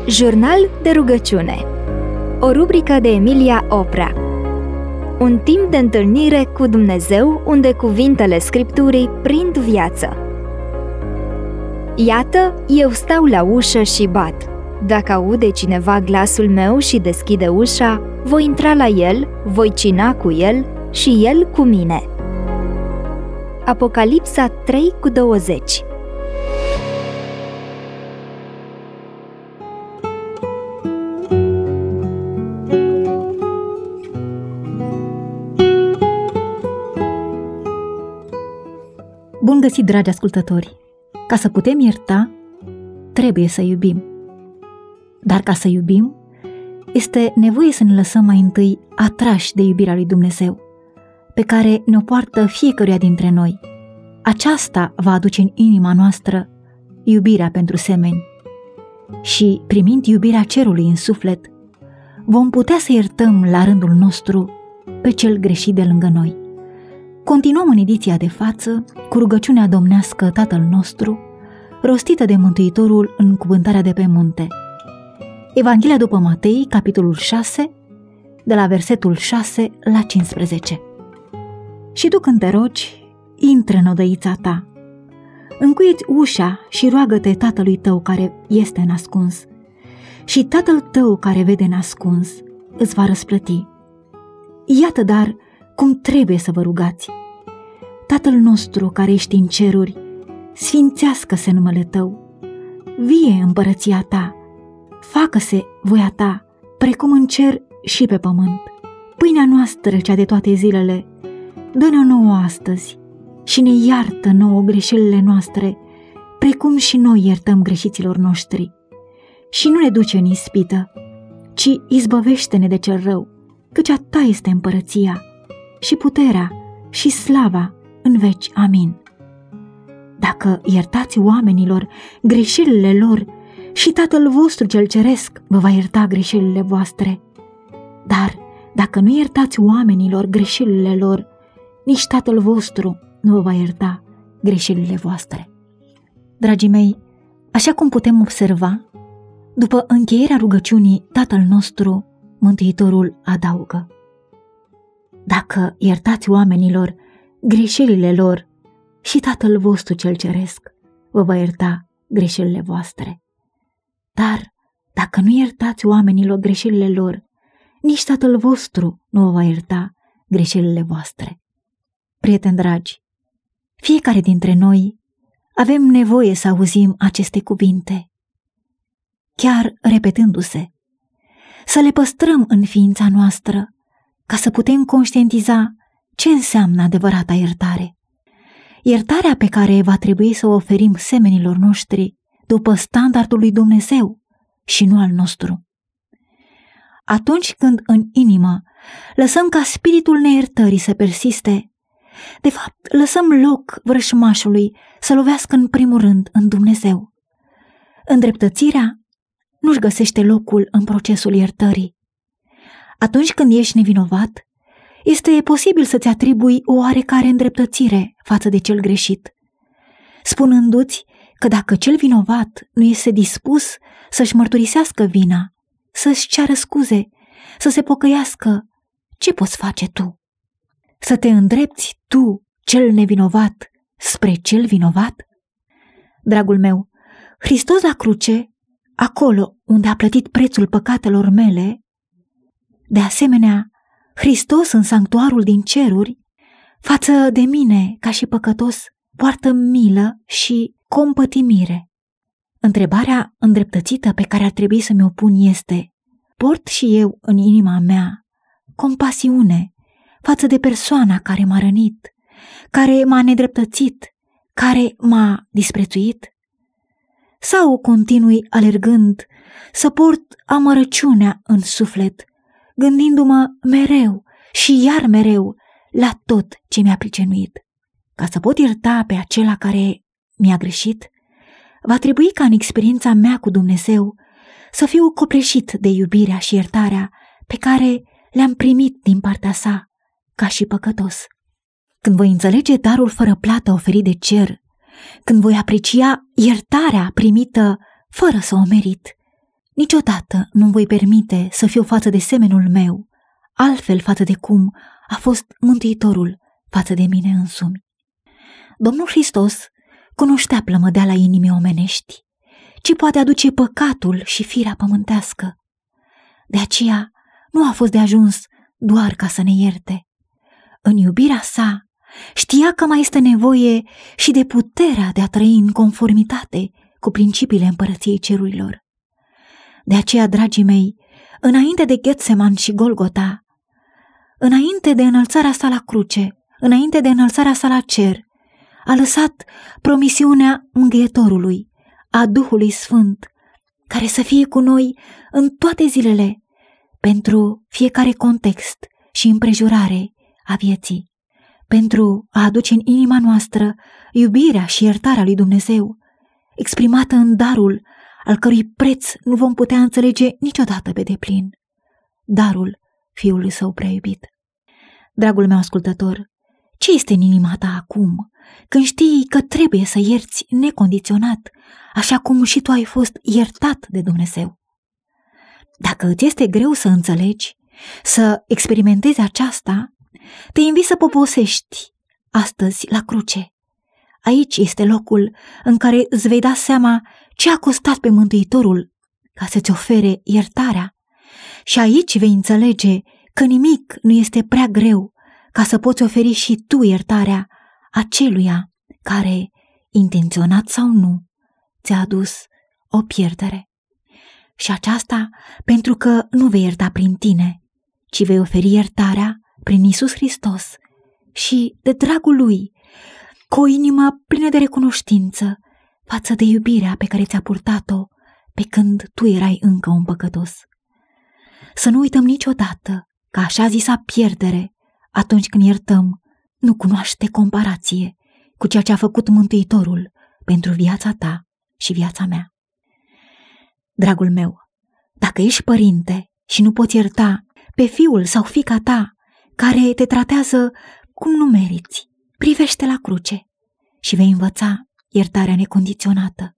Jurnal de rugăciune. O rubrică de Emilia Oprea. Un timp de întâlnire cu Dumnezeu unde cuvintele Scripturii prind viață. Iată, eu stau la ușă și bat. Dacă aude cineva glasul meu și deschide ușa, voi intra la el, voi cina cu el și el cu mine. Apocalipsa 3:20. Bun găsit, dragi ascultători! Ca să putem ierta, trebuie să iubim. Dar ca să iubim, este nevoie să ne lăsăm mai întâi atrași de iubirea lui Dumnezeu, pe care ne-o poartă fiecăruia dintre noi. Aceasta va aduce în inima noastră iubirea pentru semeni. Și, primind iubirea cerului în suflet, vom putea să iertăm la rândul nostru pe cel greșit de lângă noi. Continuăm în ediția de față cu rugăciunea domnească Tatăl nostru, rostită de Mântuitorul în cuvântarea de pe munte. Evanghelia după Matei, capitolul 6, de la versetul 6 la 15. Și tu, când te rogi, intră în odăița ta, încuie-ți ușa și roagă-te Tatălui tău care este nascuns, și Tatăl tău care vede nascuns îți va răsplăti. Iată dar cum trebuie să vă rugați. Tatăl nostru care ești în ceruri, sfințească-se numele tău, vie împărăția ta, facă-se voia ta, precum în cer și pe pământ. Pâinea noastră, cea de toate zilele, dă-ne nouă astăzi și ne iartă nouă greșelile noastre, precum și noi iertăm greșiților noștri. Și nu ne duce în ispită, ci izbăvește-ne de cel rău, căci a ta este împărăția și puterea și slava în veci. Amin. Dacă iertați oamenilor greșelile lor, și Tatăl vostru cel ceresc vă va ierta greșelile voastre. Dar dacă nu iertați oamenilor greșelile lor, nici Tatăl vostru nu vă va ierta greșelile voastre. Dragii mei, așa cum putem observa, după încheierea rugăciunii Tatăl nostru, Mântuitorul adaugă: dacă iertați oamenilor greșelile lor, și Tatăl vostru cel ceresc vă va ierta greșelile voastre. Dar dacă nu iertați oamenilor greșelile lor, nici Tatăl vostru nu vă va ierta greșelile voastre. Prieteni dragi, fiecare dintre noi avem nevoie să auzim aceste cuvinte, chiar repetându-se, să le păstrăm în ființa noastră, ca să putem conștientiza ce înseamnă adevărata iertare. Iertarea pe care va trebui să o oferim semenilor noștri după standardul lui Dumnezeu și nu al nostru. Atunci când în inimă lăsăm ca spiritul neiertării să persiste, de fapt lăsăm loc vrășmașului să lovească în primul rând în Dumnezeu. Îndreptățirea nu-și găsește locul în procesul iertării. Atunci când ești nevinovat, este posibil să-ți atribui o oarecare îndreptățire față de cel greșit, spunându-ți că dacă cel vinovat nu este dispus să-și mărturisească vina, să-și ceară scuze, să se pocăiască, ce poți face tu? Să te îndrepți tu, cel nevinovat, spre cel vinovat? Dragul meu, Hristos la cruce, acolo unde a plătit prețul păcatelor mele, de asemenea, Hristos în sanctuarul din ceruri, față de mine ca și păcătos, poartă milă și compătimire. Întrebarea îndreptățită pe care ar trebui să mi-o pun este: port și eu în inima mea compasiune față de persoana care m-a rănit, care m-a nedreptățit, care m-a disprețuit? Sau continui alergând să port amărăciunea în suflet, gândindu-mă mereu și iar mereu la tot ce mi-a pricenuit? Ca să pot ierta pe acela care mi-a greșit, va trebui ca în experiența mea cu Dumnezeu să fiu copleșit de iubirea și iertarea pe care le-am primit din partea sa ca și păcătos. Când voi înțelege darul fără plată oferit de cer, când voi aprecia iertarea primită fără să o merit, Niciodată nu-mi voi permite să fiu față de semenul meu, altfel față de cum a fost Mântuitorul față de mine însumi. Domnul Hristos cunoștea plămădeala inimii omenești, ci poate aduce păcatul și firea pământească. De aceea nu a fost de ajuns doar ca să ne ierte. În iubirea sa știa că mai este nevoie și de puterea de a trăi în conformitate cu principiile împărăției cerurilor. De aceea, dragii mei, înainte de Getseman și Golgota, înainte de înălțarea sa la cruce, înainte de înălțarea sa la cer, a lăsat promisiunea Mângâietorului, a Duhului Sfânt, care să fie cu noi în toate zilele, pentru fiecare context și împrejurare a vieții, pentru a aduce în inima noastră iubirea și iertarea lui Dumnezeu, exprimată în darul al cărui preț nu vom putea înțelege niciodată pe deplin, darul Fiului Său prea iubit. Dragul meu ascultător, ce este în inima ta acum, când știi că trebuie să ierți necondiționat, așa cum și tu ai fost iertat de Dumnezeu? Dacă îți este greu să înțelegi, să experimentezi aceasta, te invit să poposești astăzi la cruce. Aici este locul în care îți vei da seama ce a costat pe Mântuitorul ca să-ți ofere iertarea. Și aici vei înțelege că nimic nu este prea greu ca să poți oferi și tu iertarea aceluia care, intenționat sau nu, ți-a adus o pierdere. Și aceasta pentru că nu vei ierta prin tine, ci vei oferi iertarea prin Iisus Hristos și de dragul Lui, cu o inimă plină de recunoștință față de iubirea pe care ți-a purtat-o pe când tu erai încă un păcătos. Să nu uităm niciodată că așa zisa pierdere, atunci când iertăm, nu cunoaște comparație cu ceea ce a făcut Mântuitorul pentru viața ta și viața mea. Dragul meu, dacă ești părinte și nu poți ierta pe fiul sau fiica ta care te tratează cum nu meriți, privește la cruce și vei învăța iertarea necondiționată.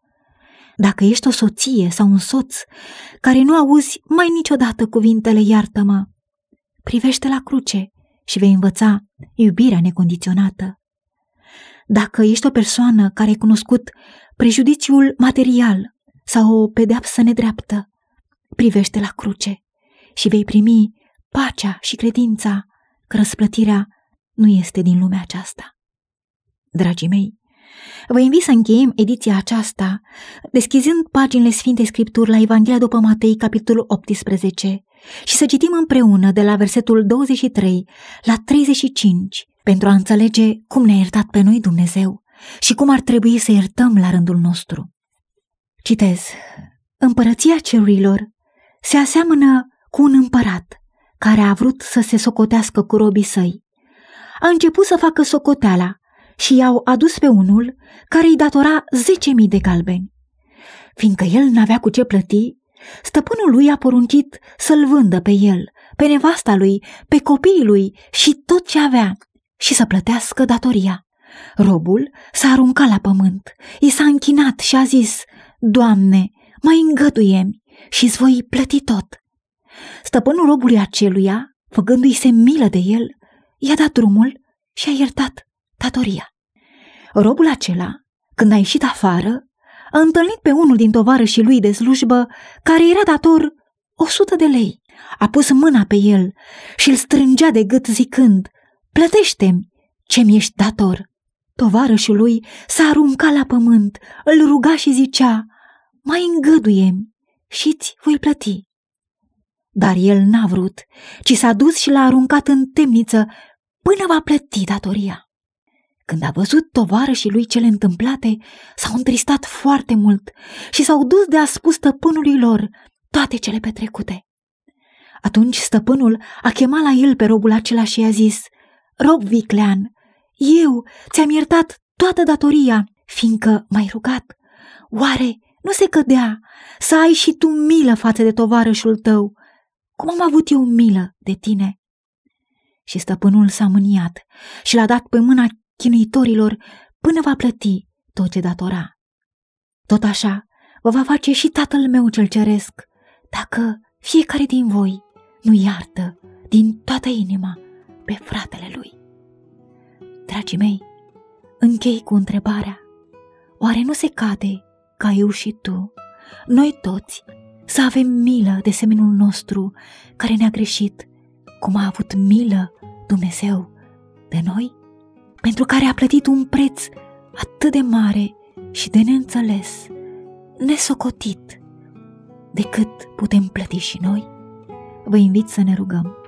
Dacă ești o soție sau un soț care nu auzi mai niciodată cuvintele iartă-mă, privește la cruce și vei învăța iubirea necondiționată. Dacă ești o persoană care ai cunoscut prejudiciul material sau o pedeapsă nedreaptă, privește la cruce și vei primi pacea și credința că răsplătirea nu este din lumea aceasta. Dragii mei, vă invit să încheiem ediția aceasta deschizând paginile Sfintei Scripturi la Evanghelia după Matei, capitolul 18, și să citim împreună de la versetul 23 la 35 pentru a înțelege cum ne-a iertat pe noi Dumnezeu și cum ar trebui să iertăm la rândul nostru. Citez: Împărăția cerurilor se aseamănă cu un împărat care a vrut să se socotească cu robii săi. A început să facă socoteala și i-au adus pe unul care îi datora 10.000 de galbeni. Fiindcă el n-avea cu ce plăti, stăpânul lui a poruncit să-l vândă pe el, pe nevasta lui, pe copiii lui și tot ce avea și să plătească datoria. Robul s-a aruncat la pământ, i s-a închinat și a zis: Doamne, mai îngăduie-mi și-ți voi plăti tot. Stăpânul robului aceluia, făgându-i se milă de el, i-a dat drumul și a iertat datoria. Robul acela, când a ieșit afară, a întâlnit pe unul din tovarășii lui de slujbă care era dator 100 de lei. A pus mâna pe el și îl strângea de gât zicând: Plătește-mi ce-mi ești dator. Tovarășul lui s-a aruncat la pământ, îl ruga și zicea: Mai îngăduie-mi și-ți voi plăti. Dar el n-a vrut, ci s-a dus și l-a aruncat în temniță până va plăti datoria. Când a văzut tovarășii lui cele întâmplate, s-au întristat foarte mult și s-au dus de a spus stăpânului lor toate cele petrecute. Atunci stăpânul a chemat la el pe robul acela și i-a zis: Rob viclean, eu ți-am iertat toată datoria, fiindcă m-ai rugat. Oare nu se cădea să ai și tu milă față de tovarășul tău, cum am avut eu milă de tine? Și stăpânul s-a mâniat și l-a dat pe mâna chinuitorilor până va plăti tot ce datora. Tot așa vă va face și Tatăl meu cel ceresc, dacă fiecare din voi nu iartă din toată inima pe fratele lui. Dragii mei, închei cu întrebarea: oare nu se cade ca eu și tu, noi toți, să avem milă de semenul nostru care ne-a greșit, cum a avut milă Dumnezeu de noi, pentru care a plătit un preț atât de mare și de neînțeles, nesocotit, decât putem plăti și noi? Vă invit să ne rugăm.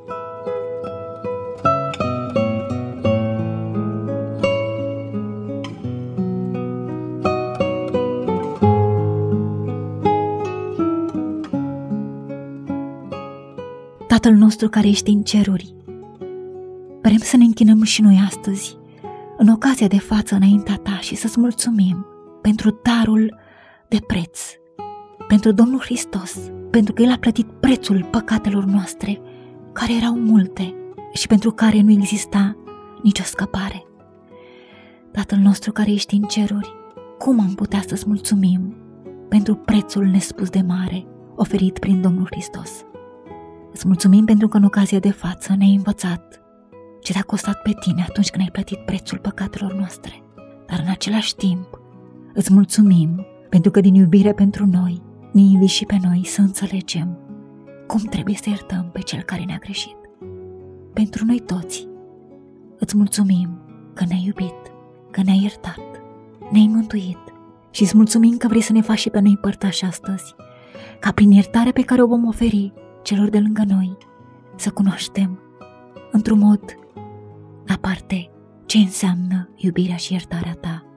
Tatăl nostru care ești în ceruri, vrem să ne închinăm și noi astăzi, în ocazia de față înaintea ta, și să-ți mulțumim pentru darul de preț, pentru Domnul Hristos, pentru că El a plătit prețul păcatelor noastre, care erau multe și pentru care nu exista nicio scăpare. Tatăl nostru care ești în ceruri, cum am putea să-ți mulțumim pentru prețul nespus de mare oferit prin Domnul Hristos? Îți mulțumim pentru că în ocazia de față ne-ai învățat ce te-a costat pe tine atunci când ai plătit prețul păcatelor noastre. Dar în același timp îți mulțumim pentru că din iubire pentru noi ne inviți și pe noi să înțelegem cum trebuie să iertăm pe cel care ne-a greșit. Pentru noi toți îți mulțumim că ne-ai iubit, că ne-ai iertat, ne-ai mântuit și îți mulțumim că vrei să ne faci și pe noi părtași astăzi, ca prin iertarea pe care o vom oferi celor de lângă noi să cunoaștem într-un mod aparte ce înseamnă iubirea și iertarea ta.